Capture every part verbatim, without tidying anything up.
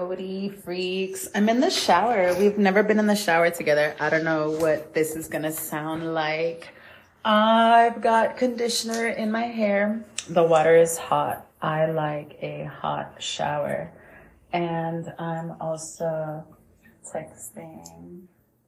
Cody freaks. I'm in the shower. We've never been in the shower together. I don't know what this is gonna sound like. I've got conditioner in my hair. The water is hot. I like a hot shower. And I'm also texting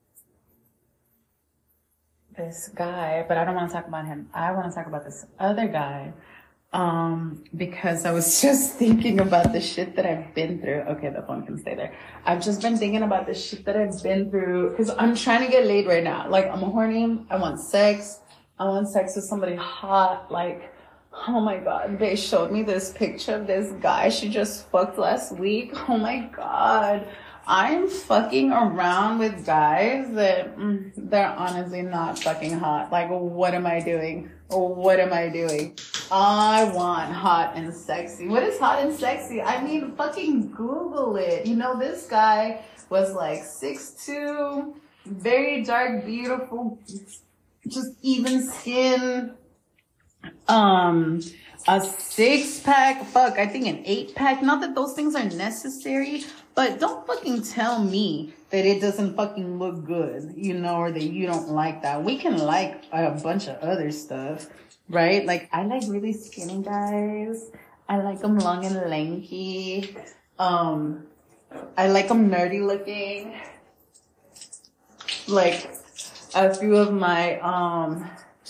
this guy, but I don't want to talk about him. I want to talk about this other guy. Um, because I was just thinking about the shit that I've been through. Okay, the phone can stay there. I've just been thinking about the shit that I've been through because I'm trying to get laid right now. Like, I'm horny. I want sex. I want sex with somebody hot. Like, oh my God, they showed me this picture of this guy she just fucked last week. Oh my God. I'm fucking around with guys that mm, they're honestly not fucking hot. Like, what am I doing? What am I doing? I want hot and sexy. What is hot and sexy? I mean, fucking Google it. You know, this guy was like six two, very dark, beautiful, just even skin. Um, a six pack, fuck, I think an eight pack. Not that those things are necessary, but don't fucking tell me that it doesn't fucking look good, you know, or that you don't like that. We can like a bunch of other stuff, right? Like, I like really skinny guys. I like them long and lanky. Um, I like them nerdy looking. Like, a few of my, um,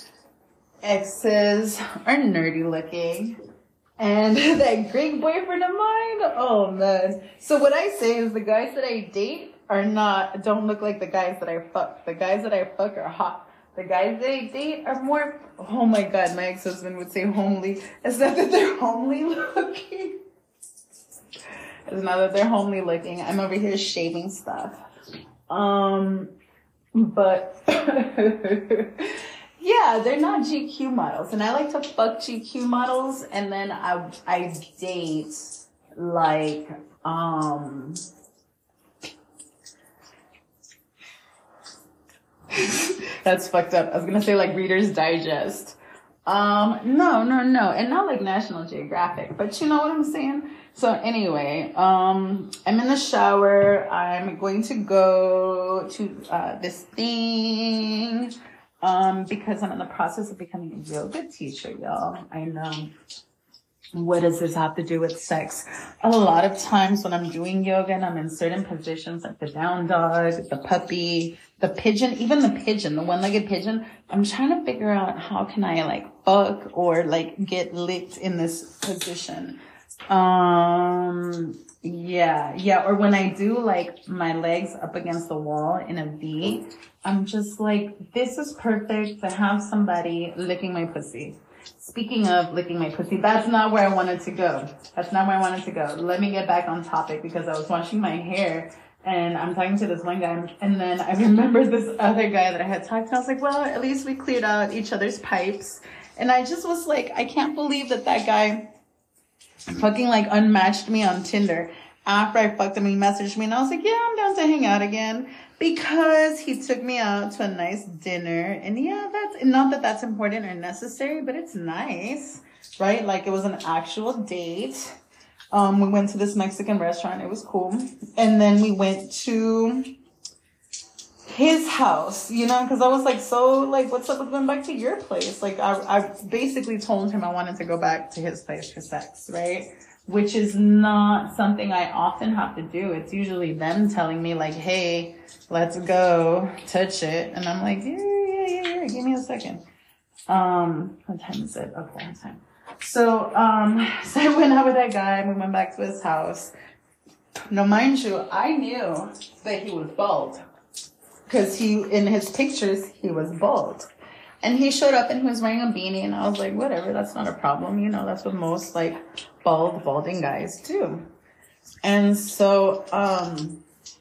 exes are nerdy looking. And that Greek boyfriend of mine, oh man. So what I say is the guys that I date are not, don't look like the guys that I fuck. The guys that I fuck are hot. The guys that I date are more, oh my God, my ex-husband would say homely. It's not that they're homely looking. It's not that they're homely looking. I'm over here shaving stuff. Um, but yeah, they're not G Q models. And I like to fuck G Q models. And then I, I date like, um, that's fucked up. I was going to say like Reader's Digest. Um, no, no, no. And not like National Geographic, but you know what I'm saying? So anyway, um, I'm in the shower. I'm going to go to, uh, this thing. Um, because I'm in the process of becoming a yoga teacher, y'all. I know. What does this have to do with sex? A lot of times when I'm doing yoga and I'm in certain positions, like the down dog, the puppy, the pigeon, even the pigeon, the one-legged pigeon, I'm trying to figure out how can I like fuck or like get licked in this position. Um, yeah, yeah. Or when I do like my legs up against the wall in a V, I'm just like, this is perfect to have somebody licking my pussy. Speaking of licking my pussy, that's not where I wanted to go. That's not where I wanted to go. Let me get back on topic because I was washing my hair and I'm talking to this one guy. And then I remember this other guy that I had talked to. I was like, well, at least we cleared out each other's pipes. And I just was like, I can't believe that that guy fucking like unmatched me on Tinder. After I fucked him, he messaged me and I was like, yeah, I'm down to hang out again. Because he took me out to a nice dinner. And yeah, that's not that that's important or necessary, but it's nice, right? Like it was an actual date. Um, we went to this Mexican restaurant. It was cool. And then we went to his house, you know, because I was like, so like, what's up with going back to your place? Like I, I basically told him I wanted to go back to his place for sex, right? Which is not something I often have to do. It's usually them telling me like, hey, let's go touch it. And I'm like, yeah, yeah, yeah, yeah. Give me a second. Um, what time is it? Okay, time. So, um, so I went out with that guy and we went back to his house. Now, mind you, I knew that he was bald because he, in his pictures, he was bald. And he showed up and he was wearing a beanie and I was like, whatever, that's not a problem. You know, that's what most like bald, balding guys do. And so, um,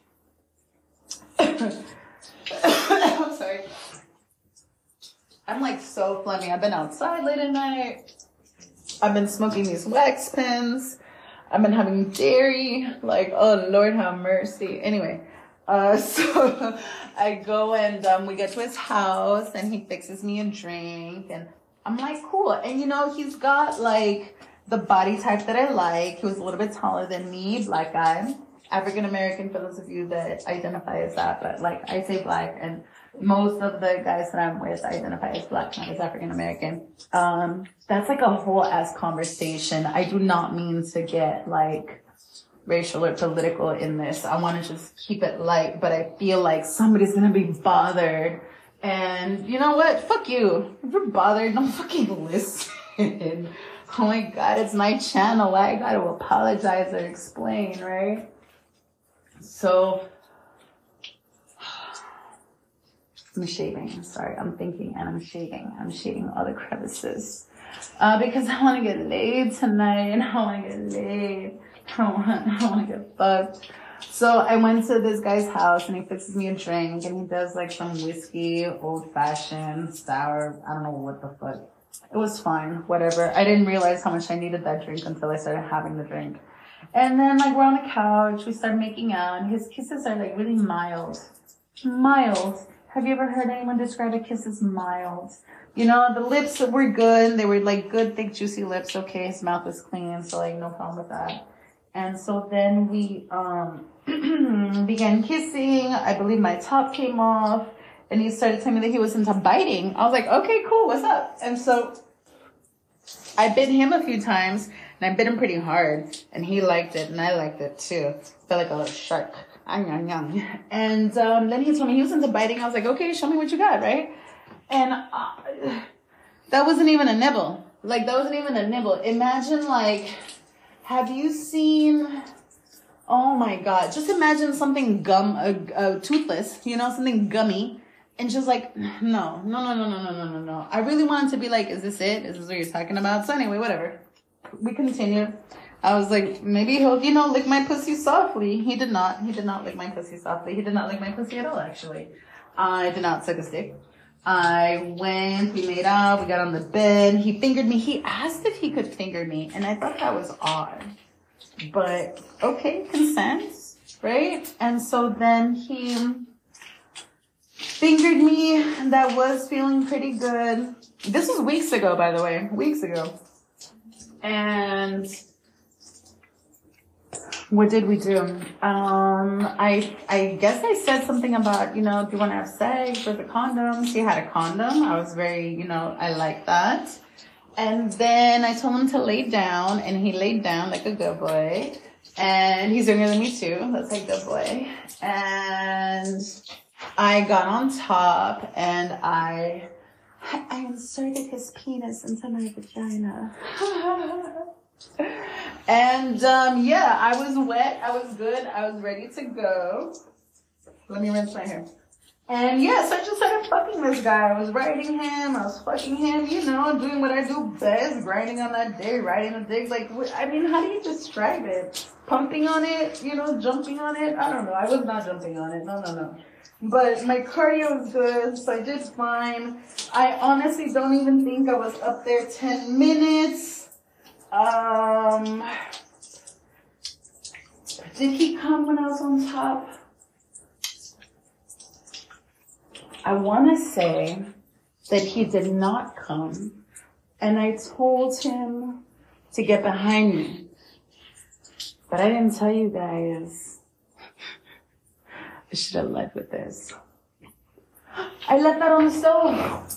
I'm sorry. I'm like so phlegmy. I've been outside late at night. I've been smoking these wax pens. I've been having dairy. Like, oh Lord have mercy. Anyway. Uh, so I go and, um, we get to his house and he fixes me a drink and I'm like, cool. And you know, he's got like the body type that I like. He was a little bit taller than me, black guy, African American for those of you that identify as that, but like I say black, and most of the guys that I'm with identify as black, not as African American. Um, that's like a whole ass conversation. I do not mean to get like racial or political in this. I want to just keep it light, but I feel like somebody's gonna be bothered. And you know what? Fuck you. If you're bothered, don't fucking listen. Oh my God, it's my channel. Why I gotta apologize or explain, right? So, I'm shaving. Sorry, I'm thinking and I'm shaving. I'm shaving all the crevices. Uh, because I want to get laid tonight. I want to get laid. I want, I want to get fucked. So I went to this guy's house and he fixes me a drink and he does like some whiskey, old fashioned, sour. I don't know what the fuck. It was fine, whatever. I didn't realize how much I needed that drink until I started having the drink. And then like we're on the couch, we start making out, and his kisses are like really mild. Mild. Have you ever heard anyone describe a kiss as mild? You know, the lips were good. They were like good, thick, juicy lips. Okay, his mouth was clean, so like no problem with that. And so then we um began kissing. I believe my top came off. And he started telling me that he was into biting. I was like, okay, cool, what's up? And so I bit him a few times, and I bit him pretty hard. And he liked it, and I liked it too. Felt like a little shark. And um, then he told me he was into biting. I was like, okay, show me what you got, right? And uh, that wasn't even a nibble. Like, that wasn't even a nibble. Imagine, like, have you seen... Oh, my God. Just imagine something gum, uh, uh, toothless, you know, something gummy. And just like, no, no, no, no, no, no, no, no, no. I really wanted to be like, is this it? Is this what you're talking about? So anyway, whatever. We continued. I was like, maybe he'll, you know, lick my pussy softly. He did not. He did not lick my pussy softly. He did not lick my pussy at all, actually. I did not suck a stick. I went, we made out, we got on the bed. He fingered me. He asked if he could finger me. And I thought that was odd. But, okay, consent, right? And so then he... fingered me, and that was feeling pretty good. This was weeks ago, by the way, weeks ago. And what did we do? Um, I I guess I said something about, you know, do you want to have sex with a condom? He had a condom. I was very, you know, I like that. And then I told him to lay down, and he laid down like a good boy. And he's younger than me too. That's like good boy. And I got on top and I I inserted his penis into my vagina. And um, yeah, I was wet. I was good. I was ready to go. Let me rinse my hair. And yeah, so I just started fucking this guy. I was riding him. I was fucking him, you know, doing what I do best, grinding on that dick, riding the dick. Like, I mean, how do you describe it? Pumping on it, you know, jumping on it? I don't know. I was not jumping on it. No, no, no. But my cardio was good, so I did fine. I honestly don't even think I was up there ten minutes. Um, did he come when I was on top? I want to say that he did not come, and I told him to get behind me. But I didn't tell you guys. I should have led with this. I left that on the stove.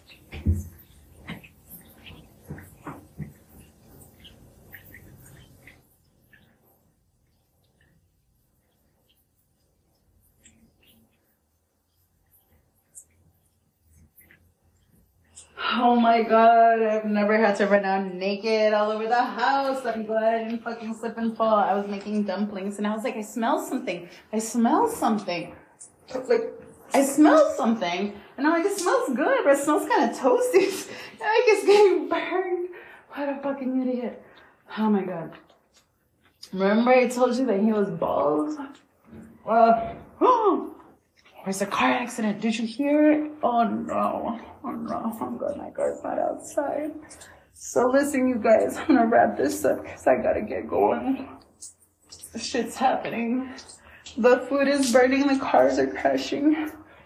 Oh my God, I've never had to run out naked all over the house. I'm glad I didn't fucking slip and fall. I was making dumplings and I was like, I smell something. I smell something. Like, I smell something. And I'm like, it smells good, but it smells kind of toasty. Like it's getting burned. What a fucking idiot. Oh my God. Remember I told you that he was bald? Uh, oh, there's a car accident. Did you hear it? Oh no. Oh no. I'm glad my car's not outside. So listen, you guys, I'm gonna wrap this up because I gotta get going. Shit's happening. The food is burning. The cars are crashing.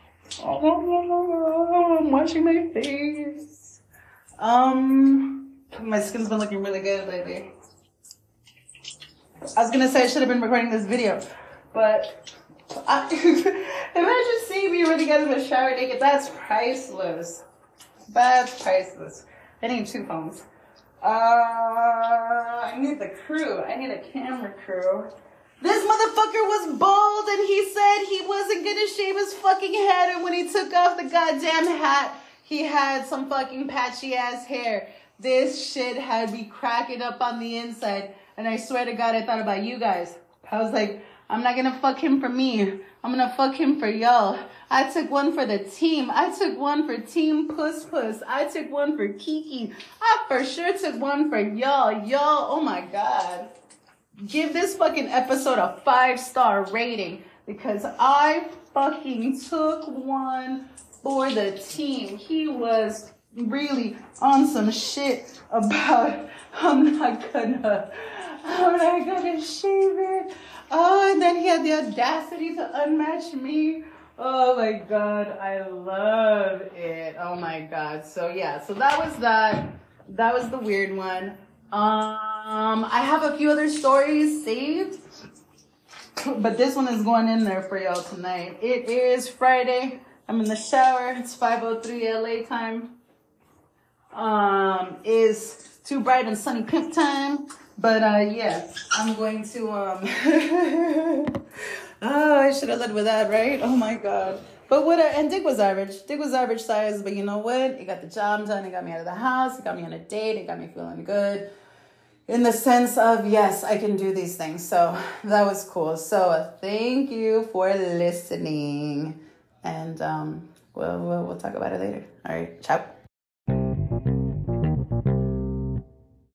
Oh, I'm washing my face. Um, my skin's been looking really good lately. I was gonna say I should have been recording this video, but I, imagine seeing me running out of the shower naked. That's priceless. That's priceless. I need two phones. Uh, I need the crew. I need a camera crew. This motherfucker was bald and he said he wasn't gonna shave his fucking head, and when he took off the goddamn hat, he had some fucking patchy ass hair. This shit had me cracking up on the inside, and I swear to God, I thought about you guys. I was like, I'm not gonna fuck him for me. I'm gonna fuck him for y'all. I took one for the team. I took one for Team Puss Puss. I took one for Kiki. I for sure took one for y'all. Y'all, oh my God. Give this fucking episode a five-star rating because I fucking took one for the team. He was really on some shit about I'm not gonna, I'm not gonna shave it. Oh, and then he had the audacity to unmatch me. Oh my God, I love it. Oh my God. So yeah, so that was that. That was the weird one. Um, I have a few other stories saved, but this one is going in there for y'all tonight. It is Friday. I'm in the shower. It's five oh three L A time. Um, is too bright and sunny pimp time. But uh, yeah, I'm going to um. Oh, I should have led with that, right? Oh my God. But what? A, and Dick was average. Dick was average size, but you know what? It got the job done. It got me out of the house. It got me on a date. It got me feeling good, in the sense of yes, I can do these things. So that was cool. So uh, thank you for listening, and um, we'll, we'll we'll talk about it later. All right, ciao.